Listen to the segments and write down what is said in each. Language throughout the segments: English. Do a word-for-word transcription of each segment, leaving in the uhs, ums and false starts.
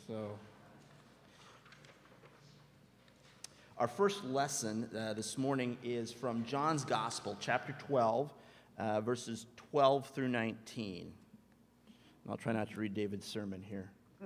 So, our first lesson uh, this morning is from John's Gospel, chapter twelve, uh, verses twelve through nineteen. I'll try not to read David's sermon here. Um,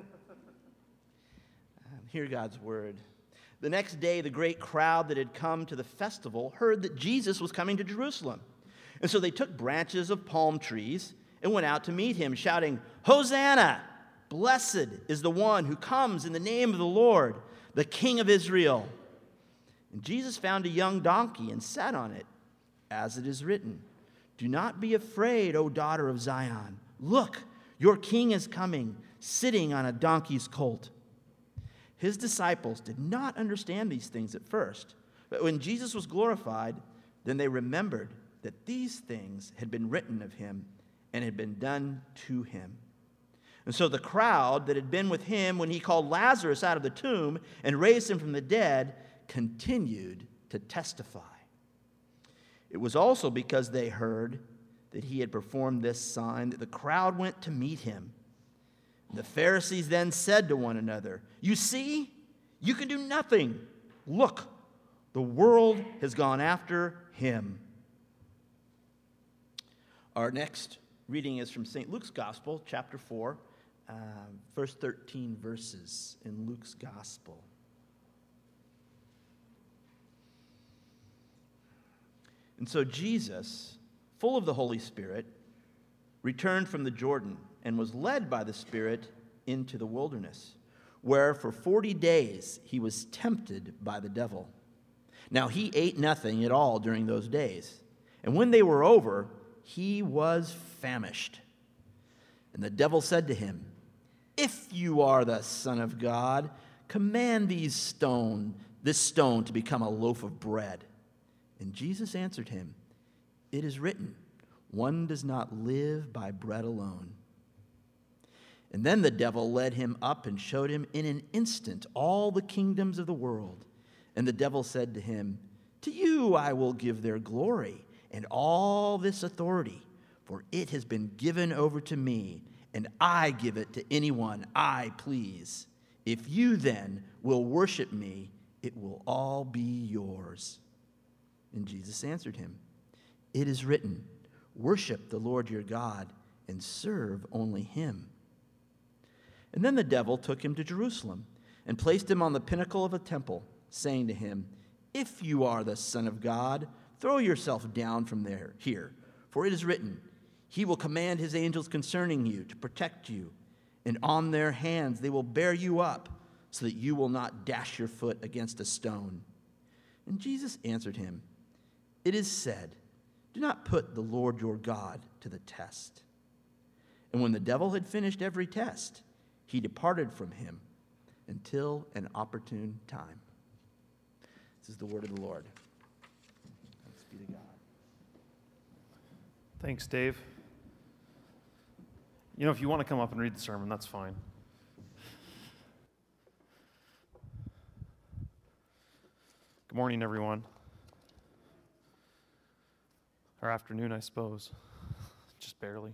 hear God's word. The next day, the great crowd that had come to the festival heard that Jesus was coming to Jerusalem. And so they took branches of palm trees and went out to meet him, shouting, "Hosanna! Blessed is the one who comes in the name of the Lord, the King of Israel." And Jesus found a young donkey and sat on it, as it is written, "Do not be afraid, O daughter of Zion. Look, your king is coming, sitting on a donkey's colt." His disciples did not understand these things at first, but when Jesus was glorified, then they remembered that these things had been written of him and had been done to him. And so the crowd that had been with him when he called Lazarus out of the tomb and raised him from the dead continued to testify. It was also because they heard that he had performed this sign that the crowd went to meet him. The Pharisees then said to one another, "You see, you can do nothing. Look, the world has gone after him." Our next reading is from Saint Luke's Gospel, chapter four, uh, first thirteen verses in Luke's Gospel. And so Jesus, full of the Holy Spirit, returned from the Jordan and was led by the Spirit into the wilderness, where for forty days he was tempted by the devil. Now he ate nothing at all during those days, and when they were over, he was famished. And the devil said to him, "If you are the Son of God, command these stone, this stone to become a loaf of bread." And Jesus answered him, "It is written, one does not live by bread alone." And then the devil led him up and showed him in an instant all the kingdoms of the world. And the devil said to him, "To you I will give their glory and all this authority, for it has been given over to me, and I give it to anyone I please. If you then will worship me, it will all be yours." And Jesus answered him, "It is written, worship the Lord your God and serve only him." And then the devil took him to Jerusalem and placed him on the pinnacle of a temple, saying to him, "If you are the Son of God, throw yourself down from there here, for it is written, he will command his angels concerning you to protect you, and on their hands they will bear you up, so that you will not dash your foot against a stone." And Jesus answered him, "It is said, do not put the Lord your God to the test." And when the devil had finished every test, he departed from him until an opportune time. This is the word of the Lord. Thanks be to God. Thanks, Dave. You know, if you want to come up and read the sermon, that's fine. Good morning, everyone. Or afternoon, I suppose. Just barely.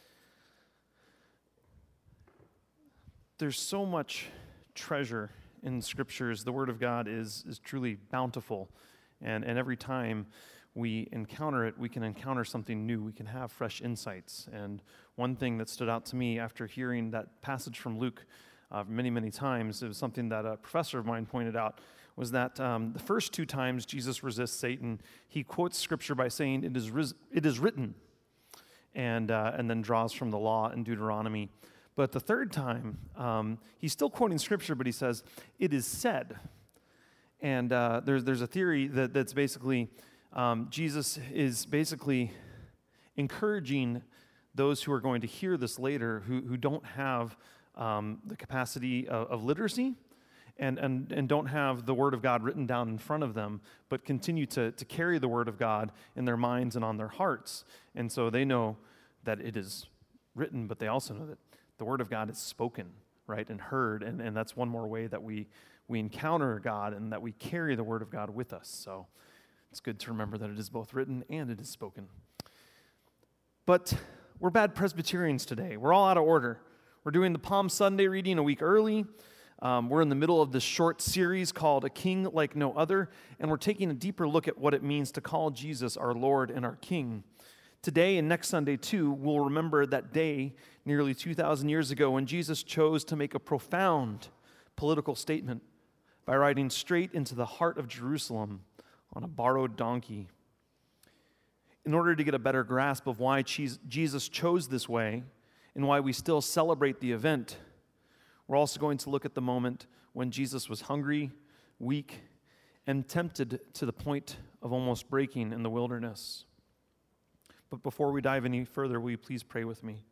There's so much treasure in scriptures. The Word of God is, is truly bountiful. And, and every time we encounter it, we can encounter something new. We can have fresh insights. And one thing that stood out to me after hearing that passage from Luke uh, many, many times, it was something that a professor of mine pointed out, was that um, the first two times Jesus resists Satan, he quotes scripture by saying, it is, ris- it is written, and, uh, and then draws from the law in Deuteronomy. But the third time, um, he's still quoting scripture, but he says, it is said. And uh, there's, there's a theory that, that's basically, um, Jesus is basically encouraging those who are going to hear this later who, who don't have um, the capacity of, of literacy, And, and and don't have the Word of God written down in front of them, but continue to, to carry the Word of God in their minds and on their hearts. And so they know that it is written, but they also know that the Word of God is spoken, right, and heard. And, and that's one more way that we, we encounter God and that we carry the Word of God with us. So it's good to remember that it is both written and it is spoken. But we're bad Presbyterians today. We're all out of order. We're doing the Palm Sunday reading a week early. Um, we're in the middle of this short series called A King Like No Other, and we're taking a deeper look at what it means to call Jesus our Lord and our King. Today and next Sunday, too, we'll remember that day nearly two thousand years ago when Jesus chose to make a profound political statement by riding straight into the heart of Jerusalem on a borrowed donkey. In order to get a better grasp of why Jesus chose this way and why we still celebrate the event, we're also going to look at the moment when Jesus was hungry, weak, and tempted to the point of almost breaking in the wilderness. But before we dive any further, will you please pray with me?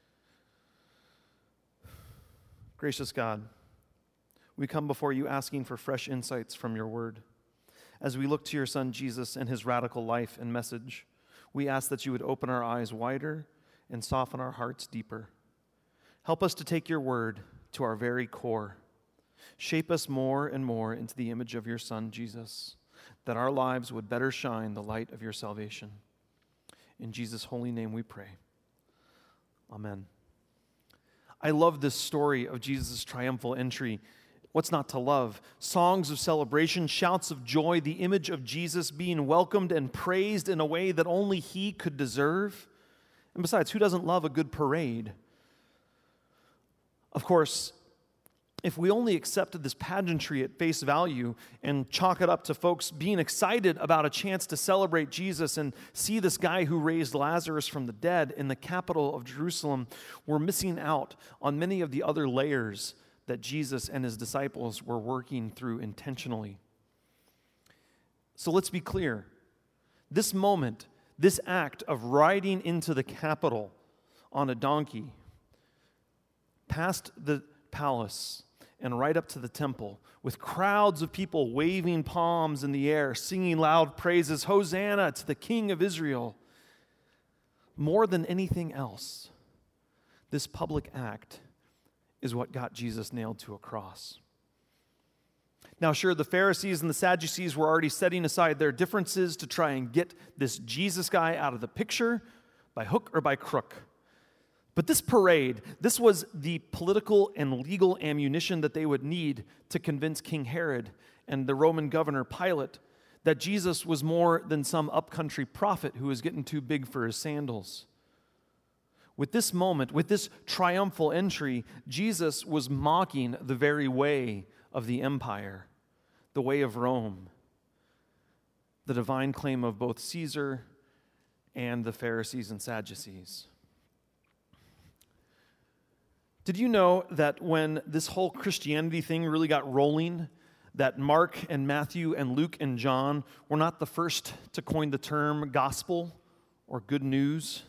Gracious God, we come before you asking for fresh insights from your word. As we look to your Son Jesus and his radical life and message, we ask that you would open our eyes wider and soften our hearts deeper. Help us to take your word to our very core. Shape us more and more into the image of your Son Jesus, that our lives would better shine the light of your salvation. In Jesus' holy name we pray. Amen. I love this story of Jesus' triumphal entry. What's not to love? Songs of celebration, shouts of joy, the image of Jesus being welcomed and praised in a way that only he could deserve. And besides, who doesn't love a good parade? Of course, if we only accepted this pageantry at face value and chalk it up to folks being excited about a chance to celebrate Jesus and see this guy who raised Lazarus from the dead in the capital of Jerusalem, we're missing out on many of the other layers that Jesus and his disciples were working through intentionally. So let's be clear. This moment, this act of riding into the capital on a donkey, past the palace, and right up to the temple, with crowds of people waving palms in the air, singing loud praises, Hosanna to the King of Israel. More than anything else, this public act is what got Jesus nailed to a cross. Now, sure, the Pharisees and the Sadducees were already setting aside their differences to try and get this Jesus guy out of the picture by hook or by crook. But this parade, this was the political and legal ammunition that they would need to convince King Herod and the Roman governor Pilate that Jesus was more than some upcountry prophet who was getting too big for his sandals. With this moment, with this triumphal entry, Jesus was mocking the very way of the empire, the way of Rome, the divine claim of both Caesar and the Pharisees and Sadducees. Did you know that when this whole Christianity thing really got rolling, that Mark and Matthew and Luke and John were not the first to coin the term gospel or good news?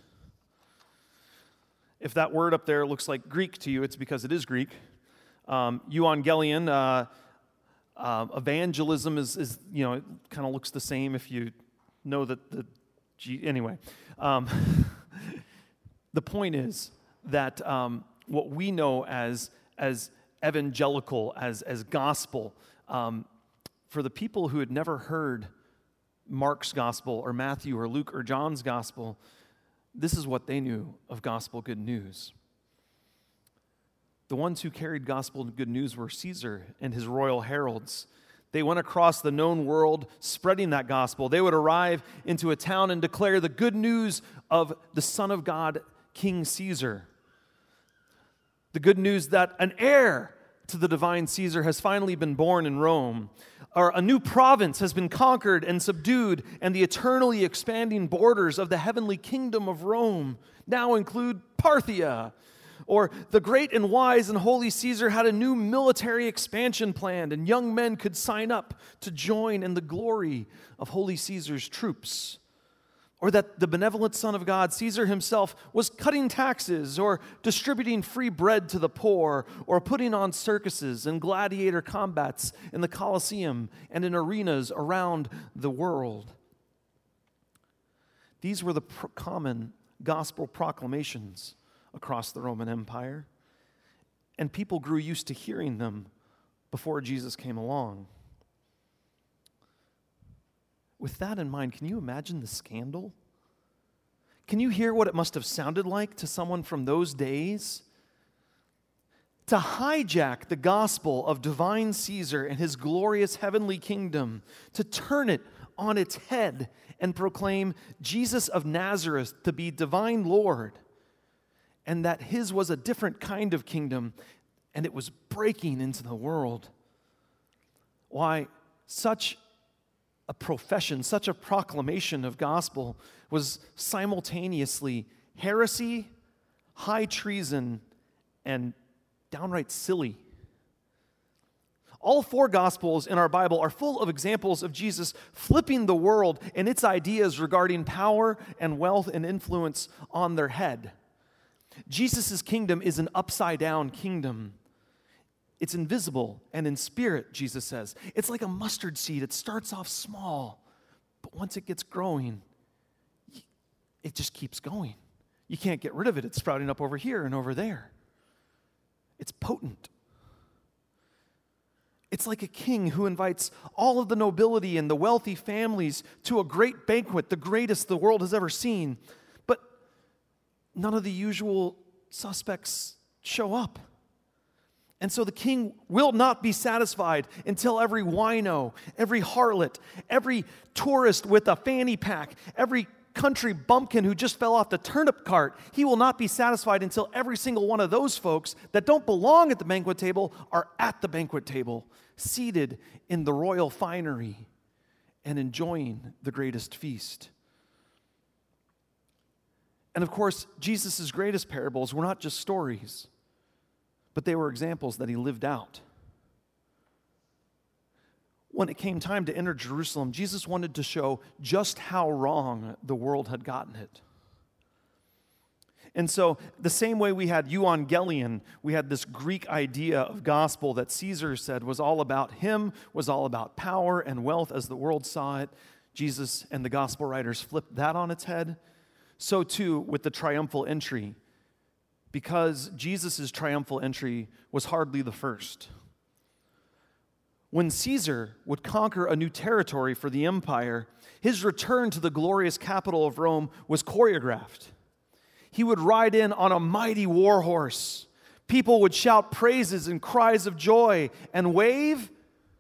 If that word up there looks like Greek to you, it's because it is Greek. Um, Evangelion, uh, uh, evangelism is, is, you know, it kind of looks the same if you know that the, G- anyway. Um, the point is that um, what we know as, as evangelical, as, as gospel, um, for the people who had never heard Mark's gospel or Matthew or Luke or John's gospel, this is what they knew of gospel good news. The ones who carried gospel good news were Caesar and his royal heralds. They went across the known world spreading that gospel. They would arrive into a town and declare the good news of the Son of God, King Caesar. The good news that an heir to the divine Caesar has finally been born in Rome, or a new province has been conquered and subdued, and the eternally expanding borders of the heavenly kingdom of Rome now include Parthia. Or the great and wise and holy Caesar had a new military expansion planned, and young men could sign up to join in the glory of holy Caesar's troops. Or that the benevolent Son of God, Caesar himself, was cutting taxes or distributing free bread to the poor or putting on circuses and gladiator combats in the Colosseum and in arenas around the world. These were the pro- common gospel proclamations across the Roman Empire, and people grew used to hearing them before Jesus came along. With that in mind, can you imagine the scandal? Can you hear what it must have sounded like to someone from those days to hijack the gospel of divine Caesar and his glorious heavenly kingdom, to turn it on its head and proclaim Jesus of Nazareth to be divine Lord, and that his was a different kind of kingdom, and it was breaking into the world. Why, such a profession, such a proclamation of gospel was simultaneously heresy, high treason, and downright silly. All four Gospels in our Bible are full of examples of Jesus flipping the world and its ideas regarding power and wealth and influence on their head. Jesus' kingdom is an upside-down kingdom. It's invisible and in spirit, Jesus says. It's like a mustard seed. It starts off small, but once it gets growing, it just keeps going. You can't get rid of it. It's sprouting up over here and over there. It's potent. It's like a king who invites all of the nobility and the wealthy families to a great banquet, the greatest the world has ever seen. But none of the usual suspects show up. And so the king will not be satisfied until every wino, every harlot, every tourist with a fanny pack, every country bumpkin who just fell off the turnip cart, he will not be satisfied until every single one of those folks that don't belong at the banquet table are at the banquet table, seated in the royal finery and enjoying the greatest feast. And of course, Jesus' greatest parables were not just stories, but they were examples that he lived out. When it came time to enter Jerusalem, Jesus wanted to show just how wrong the world had gotten it. And so, the same way we had euangelion, we had this Greek idea of gospel that Caesar said was all about him, was all about power and wealth as the world saw it. Jesus and the gospel writers flipped that on its head. So too with the triumphal entry, because Jesus' triumphal entry was hardly the first. When Caesar would conquer a new territory for the empire, his return to the glorious capital of Rome was choreographed. He would ride in on a mighty war horse. People would shout praises and cries of joy and wave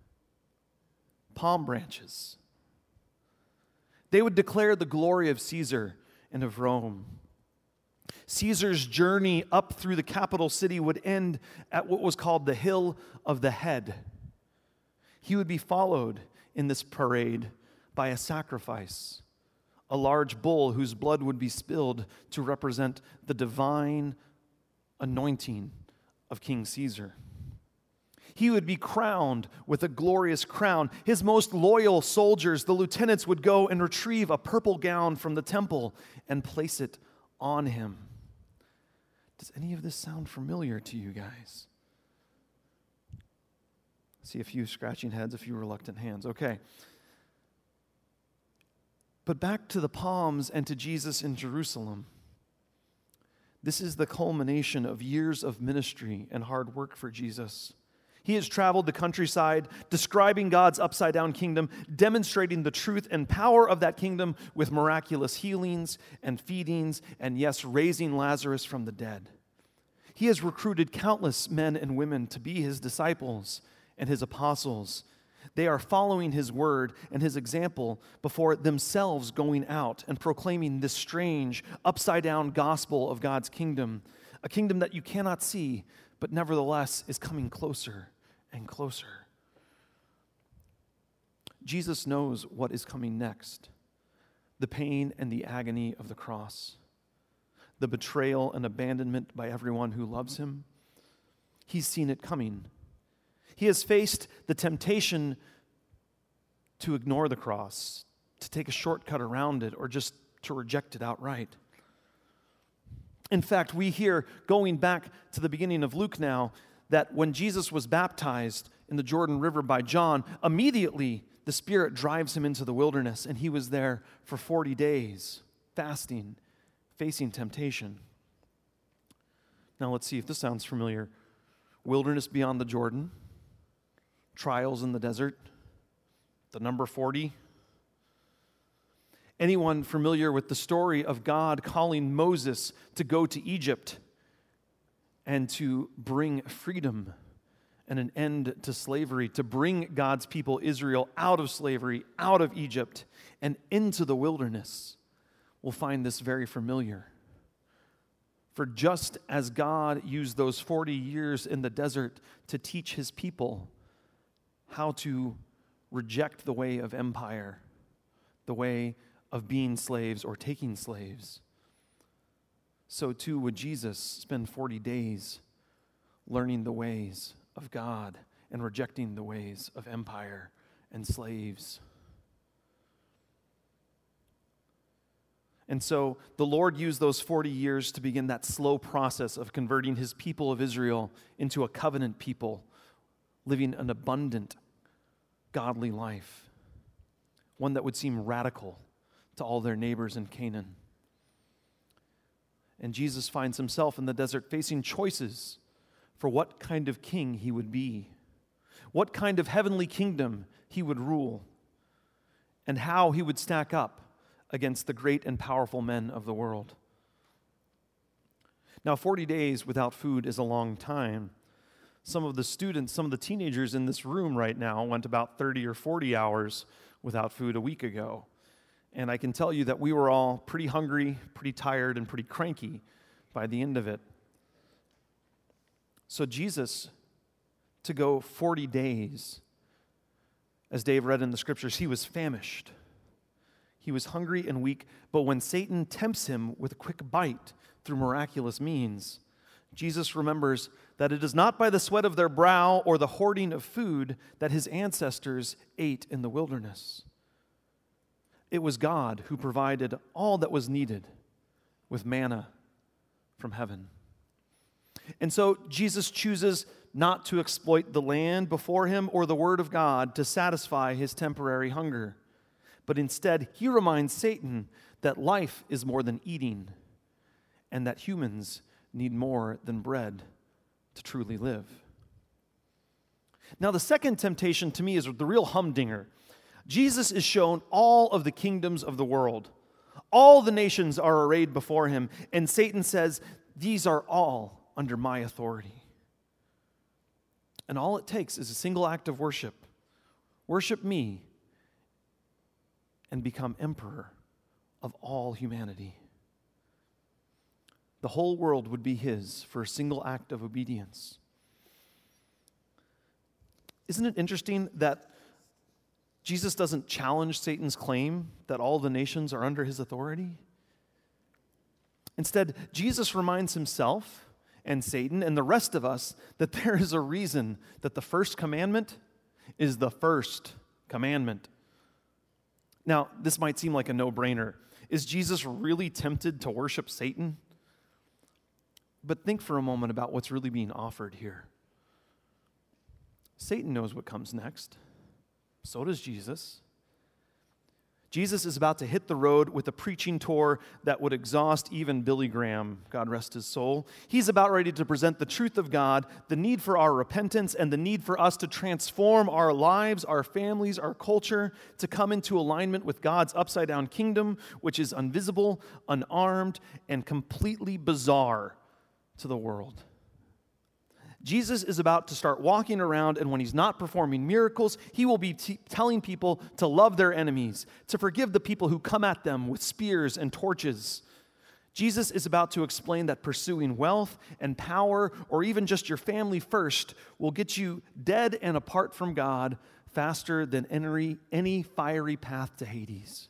palm branches. They would declare the glory of Caesar and of Rome. Caesar's journey up through the capital city would end at what was called the Hill of the Head. He would be followed in this parade by a sacrifice, a large bull whose blood would be spilled to represent the divine anointing of King Caesar. He would be crowned with a glorious crown. His most loyal soldiers, the lieutenants, would go and retrieve a purple gown from the temple and place it on him. Does any of this sound familiar to you guys? See a few scratching heads, a few reluctant hands. Okay. But back to the palms and to Jesus in Jerusalem. This is the culmination of years of ministry and hard work for Jesus. He has traveled the countryside, describing God's upside-down kingdom, demonstrating the truth and power of that kingdom with miraculous healings and feedings, and yes, raising Lazarus from the dead. He has recruited countless men and women to be his disciples and his apostles. They are following his word and his example before themselves going out and proclaiming this strange, upside-down gospel of God's kingdom, a kingdom that you cannot see, but nevertheless is coming closer and closer. Jesus knows what is coming next: the pain and the agony of the cross, the betrayal and abandonment by everyone who loves him. He's seen it coming. He has faced the temptation to ignore the cross, to take a shortcut around it, or just to reject it outright. In fact, we hear, going back to the beginning of Luke now, that when Jesus was baptized in the Jordan River by John, immediately the Spirit drives him into the wilderness, and he was there for forty days, fasting, facing temptation. Now let's see if this sounds familiar. Wilderness beyond the Jordan, trials in the desert, the number forty. Anyone familiar with the story of God calling Moses to go to Egypt and to bring freedom and an end to slavery, to bring God's people Israel out of slavery, out of Egypt, and into the wilderness, we'll find this very familiar. For just as God used those forty years in the desert to teach his people how to reject the way of empire, the way of being slaves or taking slaves, so too would Jesus spend forty days learning the ways of God and rejecting the ways of empire and slaves. And so the Lord used those forty years to begin that slow process of converting his people of Israel into a covenant people, living an abundant, godly life, one that would seem radical to all their neighbors in Canaan. And Jesus finds himself in the desert facing choices for what kind of king he would be, what kind of heavenly kingdom he would rule, and how he would stack up against the great and powerful men of the world. Now, forty days without food is a long time. Some of the students, some of the teenagers in this room right now went about thirty or forty hours without food a week ago. And I can tell you that we were all pretty hungry, pretty tired, and pretty cranky by the end of it. So Jesus, to go forty days, as Dave read in the scriptures, he was famished. He was hungry and weak, but when Satan tempts him with a quick bite through miraculous means, Jesus remembers that it is not by the sweat of their brow or the hoarding of food that his ancestors ate in the wilderness. It was God who provided all that was needed with manna from heaven. And so Jesus chooses not to exploit the land before him or the word of God to satisfy his temporary hunger. But instead, he reminds Satan that life is more than eating and that humans need more than bread to truly live. Now, the second temptation to me is the real humdinger. Jesus is shown all of the kingdoms of the world. All the nations are arrayed before him, and Satan says, "These are all under my authority." And all it takes is a single act of worship. Worship me and become emperor of all humanity. The whole world would be his for a single act of obedience. Isn't it interesting that Jesus doesn't challenge Satan's claim that all the nations are under his authority? Instead, Jesus reminds himself and Satan and the rest of us that there is a reason that the first commandment is the first commandment. Now, this might seem like a no-brainer. Is Jesus really tempted to worship Satan? But think for a moment about what's really being offered here. Satan knows what comes next. So does Jesus. Jesus is about to hit the road with a preaching tour that would exhaust even Billy Graham, God rest his soul. He's about ready to present the truth of God, the need for our repentance, and the need for us to transform our lives, our families, our culture, to come into alignment with God's upside-down kingdom, which is invisible, unarmed, and completely bizarre to the world. Jesus is about to start walking around, and when he's not performing miracles, he will be t- telling people to love their enemies, to forgive the people who come at them with spears and torches. Jesus is about to explain that pursuing wealth and power, or even just your family first, will get you dead and apart from God faster than any, any fiery path to Hades.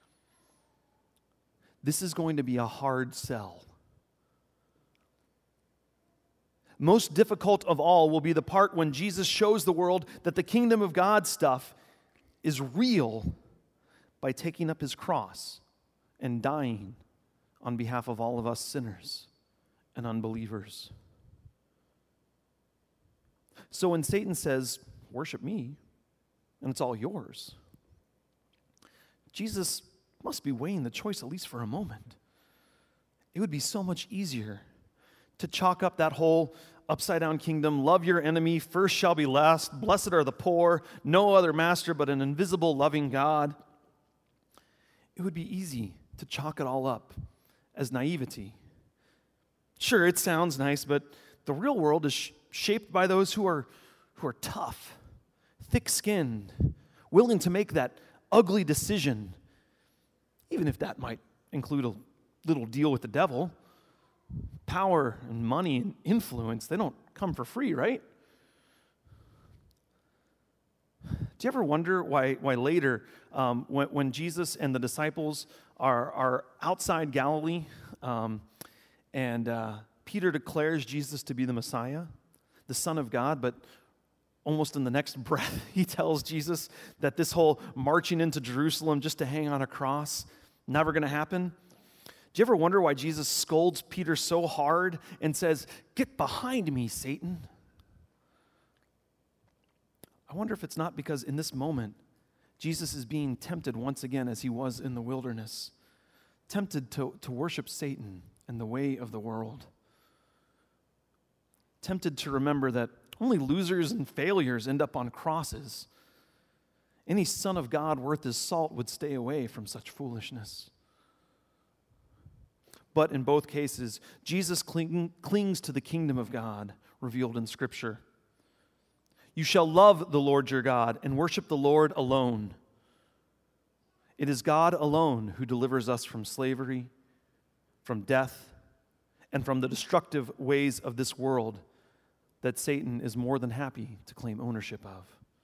This is going to be a hard sell. Most difficult of all will be the part when Jesus shows the world that the kingdom of God stuff is real by taking up his cross and dying on behalf of all of us sinners and unbelievers. So when Satan says, "Worship me, and it's all yours," Jesus must be weighing the choice at least for a moment. It would be so much easier to chalk up that whole upside-down kingdom, love your enemy, first shall be last, blessed are the poor, no other master but an invisible, loving God. It would be easy to chalk it all up as naivety. Sure, it sounds nice, but The real world is sh- shaped by those who are, who are tough, thick-skinned, willing to make that ugly decision, even if that might include a little deal with the devil. Power and money and influence, they don't come for free, right? Do you ever wonder why, why later, um, when, when Jesus and the disciples are, are outside Galilee, um, and uh, Peter declares Jesus to be the Messiah, the Son of God, but almost in the next breath, he tells Jesus that this whole marching into Jerusalem just to hang on a cross, never going to happen? Do you ever wonder why Jesus scolds Peter so hard and says, "Get behind me, Satan"? I wonder if it's not because in this moment, Jesus is being tempted once again as he was in the wilderness, tempted to, to worship Satan and the way of the world, tempted to remember that only losers and failures end up on crosses. Any son of God worth his salt would stay away from such foolishness. But in both cases, Jesus cling, clings to the kingdom of God revealed in Scripture. You shall love the Lord your God and worship the Lord alone. It is God alone who delivers us from slavery, from death, and from the destructive ways of this world that Satan is more than happy to claim ownership of.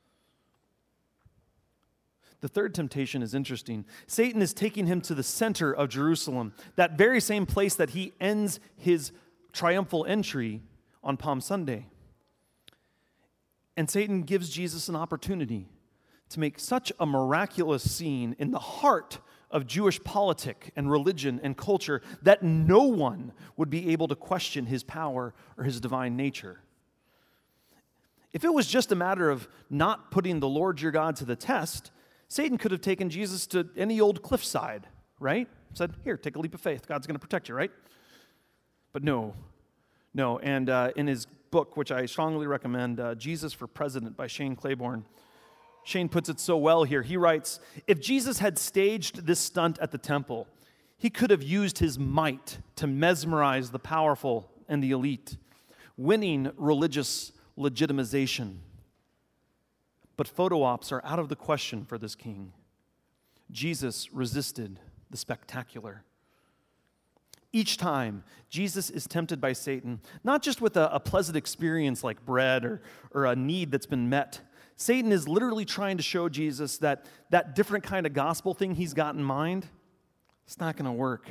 The third temptation is interesting. Satan is taking him to the center of Jerusalem, that very same place that he ends his triumphal entry on Palm Sunday. And Satan gives Jesus an opportunity to make such a miraculous scene in the heart of Jewish politic and religion and culture that no one would be able to question his power or his divine nature. If it was just a matter of not putting the Lord your God to the test, Satan could have taken Jesus to any old cliffside, right? Said, "Here, take a leap of faith. God's going to protect you," right? But no, no. And uh, in his book, which I strongly recommend, uh, Jesus for President by Shane Claiborne, Shane puts it so well here. He writes, if Jesus had staged this stunt at the temple, he could have used his might to mesmerize the powerful and the elite, winning religious legitimization. But photo ops are out of the question for this king. Jesus resisted the spectacular. Each time, Jesus is tempted by Satan, not just with a, a pleasant experience like bread or, or a need that's been met. Satan is literally trying to show Jesus that that different kind of gospel thing he's got in mind, it's not going to work.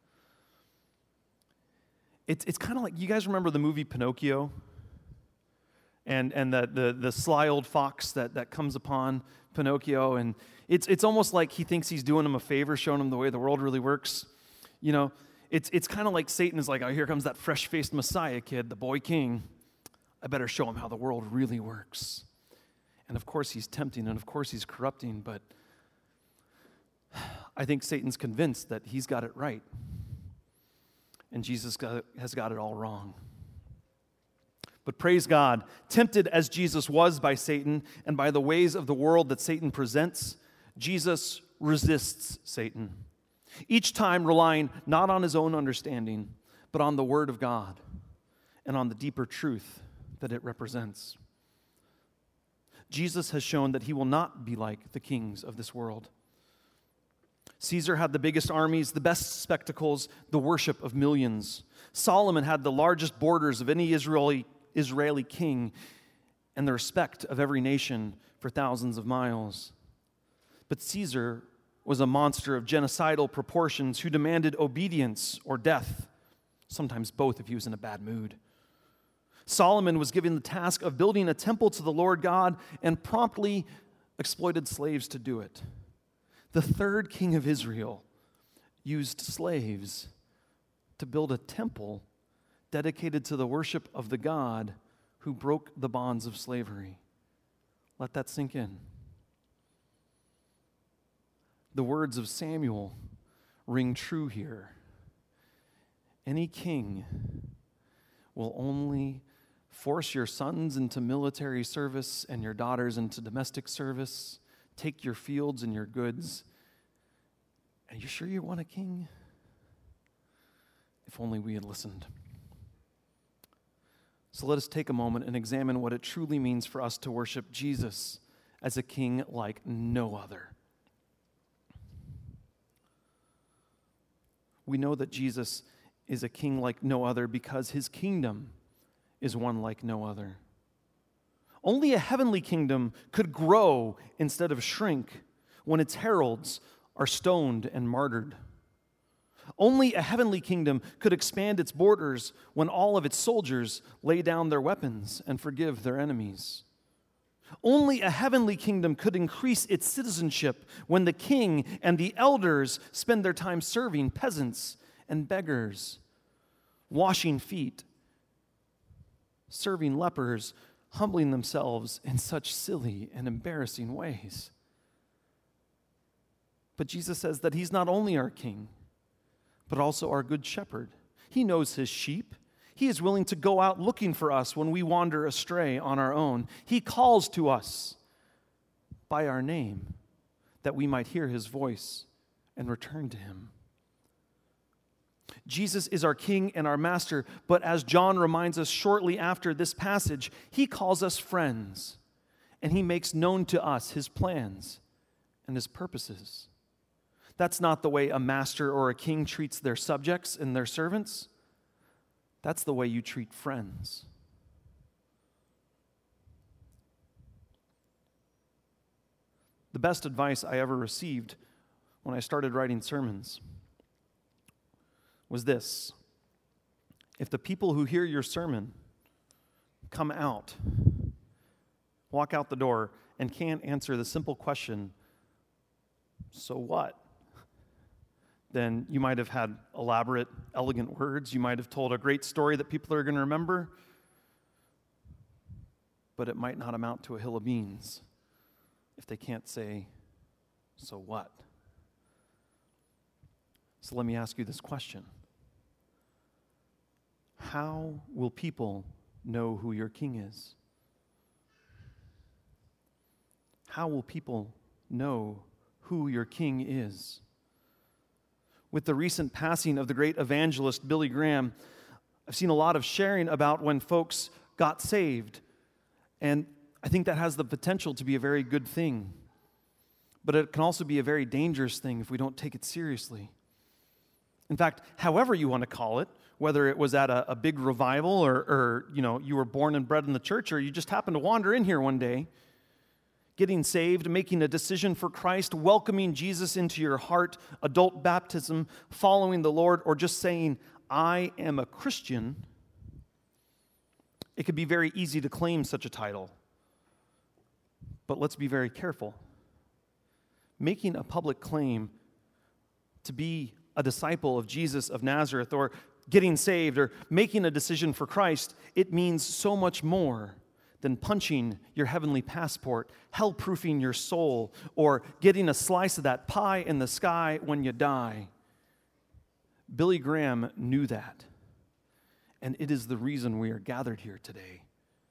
It's, it's kind of like, you guys remember the movie Pinocchio? And and the, the the sly old fox that, that comes upon Pinocchio, and it's it's almost like he thinks he's doing him a favor, showing him the way the world really works. You know, it's it's kind of like Satan is like, oh, here comes that fresh-faced Messiah kid, the boy king. I better show him how the world really works. And of course he's tempting, and of course he's corrupting, but I think Satan's convinced that he's got it right, and Jesus got, has got it all wrong. But praise God, tempted as Jesus was by Satan and by the ways of the world that Satan presents, Jesus resists Satan, each time relying not on his own understanding, but on the Word of God and on the deeper truth that it represents. Jesus has shown that he will not be like the kings of this world. Caesar had the biggest armies, the best spectacles, the worship of millions. Solomon had the largest borders of any Israeli Israeli king and the respect of every nation for thousands of miles. But Caesar was a monster of genocidal proportions who demanded obedience or death, sometimes both if he was in a bad mood. Solomon was given the task of building a temple to the Lord God and promptly exploited slaves to do it. The third king of Israel used slaves to build a temple dedicated to the worship of the God who broke the bonds of slavery. Let that sink in. The words of Samuel ring true here. Any king will only force your sons into military service and your daughters into domestic service, take your fields and your goods. Are you sure you want a king? If only we had listened. So let us take a moment and examine what it truly means for us to worship Jesus as a king like no other. We know that Jesus is a king like no other because his kingdom is one like no other. Only a heavenly kingdom could grow instead of shrink when its heralds are stoned and martyred. Only a heavenly kingdom could expand its borders when all of its soldiers lay down their weapons and forgive their enemies. Only a heavenly kingdom could increase its citizenship when the king and the elders spend their time serving peasants and beggars, washing feet, serving lepers, humbling themselves in such silly and embarrassing ways. But Jesus says that he's not only our king, but also our good shepherd. He knows his sheep. He is willing to go out looking for us when we wander astray on our own. He calls to us by our name that we might hear his voice and return to him. Jesus is our king and our master, but as John reminds us shortly after this passage, he calls us friends, and he makes known to us his plans and his purposes. That's not the way a master or a king treats their subjects and their servants. That's the way you treat friends. The best advice I ever received when I started writing sermons was this: if the people who hear your sermon come out, walk out the door, and can't answer the simple question, so what? Then you might have had elaborate, elegant words. You might have told a great story that people are going to remember, but it might not amount to a hill of beans if they can't say, so what? So let me ask you this question. How will people know who your king is? How will people know who your king is? With the recent passing of the great evangelist Billy Graham, I've seen a lot of sharing about when folks got saved. And I think that has the potential to be a very good thing. But it can also be a very dangerous thing if we don't take it seriously. In fact, however you want to call it, whether it was at a, a big revival or, or you know, you were born and bred in the church, or you just happened to wander in here one day, getting saved, making a decision for Christ, welcoming Jesus into your heart, adult baptism, following the Lord, or just saying, I am a Christian, it could be very easy to claim such a title. But let's be very careful. Making a public claim to be a disciple of Jesus of Nazareth, or getting saved, or making a decision for Christ, it means so much more than punching your heavenly passport, hell-proofing your soul, or getting a slice of that pie in the sky when you die. Billy Graham knew that, and it is the reason we are gathered here today.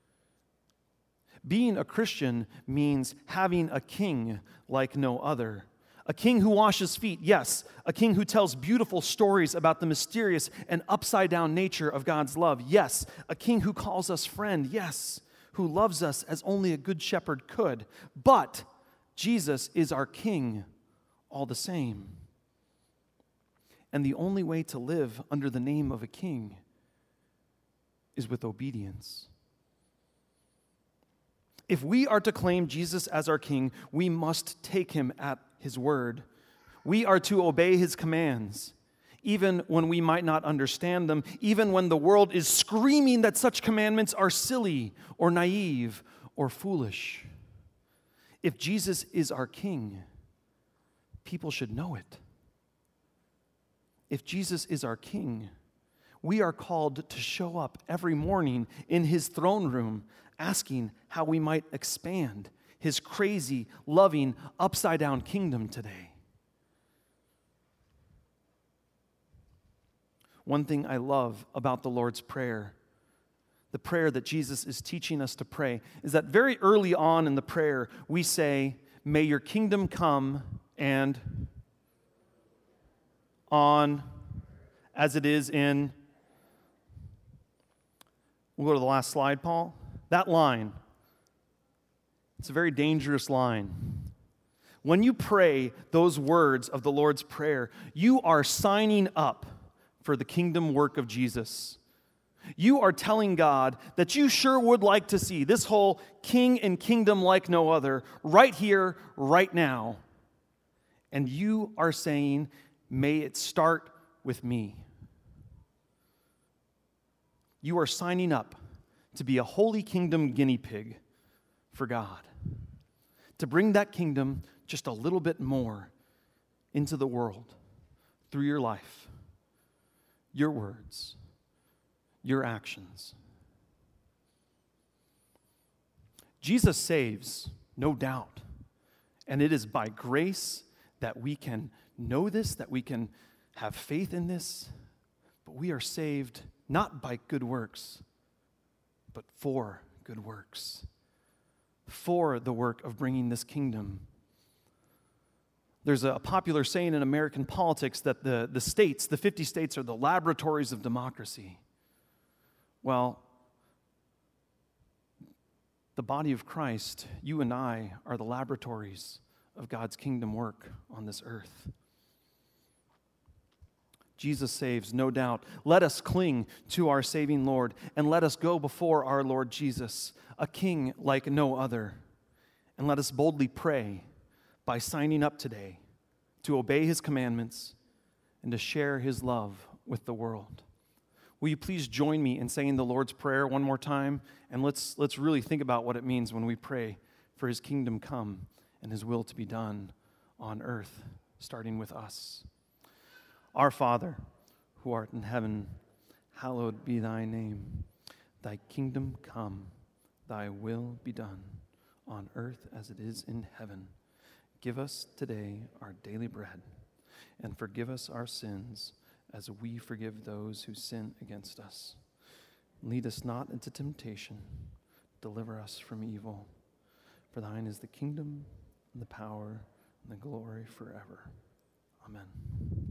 Being a Christian means having a king like no other. A king who washes feet, yes. A king who tells beautiful stories about the mysterious and upside-down nature of God's love, yes. A king who calls us friend, yes. Who loves us as only a good shepherd could. But Jesus is our king all the same. And the only way to live under the name of a king is with obedience. If we are to claim Jesus as our king, we must take him at his word. We are to obey his commands, even when we might not understand them, even when the world is screaming that such commandments are silly or naive or foolish. If Jesus is our king, people should know it. If Jesus is our king, we are called to show up every morning in his throne room, asking how we might expand his crazy, loving, upside-down kingdom today. One thing I love about the Lord's Prayer, the prayer that Jesus is teaching us to pray, is that very early on in the prayer, we say, may your kingdom come and on as it is in. We'll go to the last slide, Paul. That line, it's a very dangerous line. When you pray those words of the Lord's Prayer, you are signing up for the kingdom work of Jesus. You are telling God that you sure would like to see this whole king and kingdom like no other right here, right now. And you are saying, may it start with me. You are signing up to be a holy kingdom guinea pig for God, to bring that kingdom just a little bit more into the world through your life, your words, your actions. Jesus saves, no doubt, and it is by grace that we can know this, that we can have faith in this, but we are saved not by good works, but for good works, for the work of bringing this kingdom. There's a popular saying in American politics that the, the states, the fifty states, are the laboratories of democracy. Well, the body of Christ, you and I, are the laboratories of God's kingdom work on this earth. Jesus saves, no doubt. Let us cling to our saving Lord, and let us go before our Lord Jesus, a king like no other. And let us boldly pray by signing up today to obey his commandments and to share his love with the world. Will you please join me in saying the Lord's Prayer one more time? And let's, let's really think about what it means when we pray for his kingdom come and his will to be done on earth, starting with us. Our Father, who art in heaven, hallowed be thy name. Thy kingdom come, thy will be done, on earth as it is in heaven. Give us today our daily bread, and forgive us our sins as we forgive those who sin against us. Lead us not into temptation, deliver us from evil. For thine is the kingdom, and the power, and the glory forever. Amen.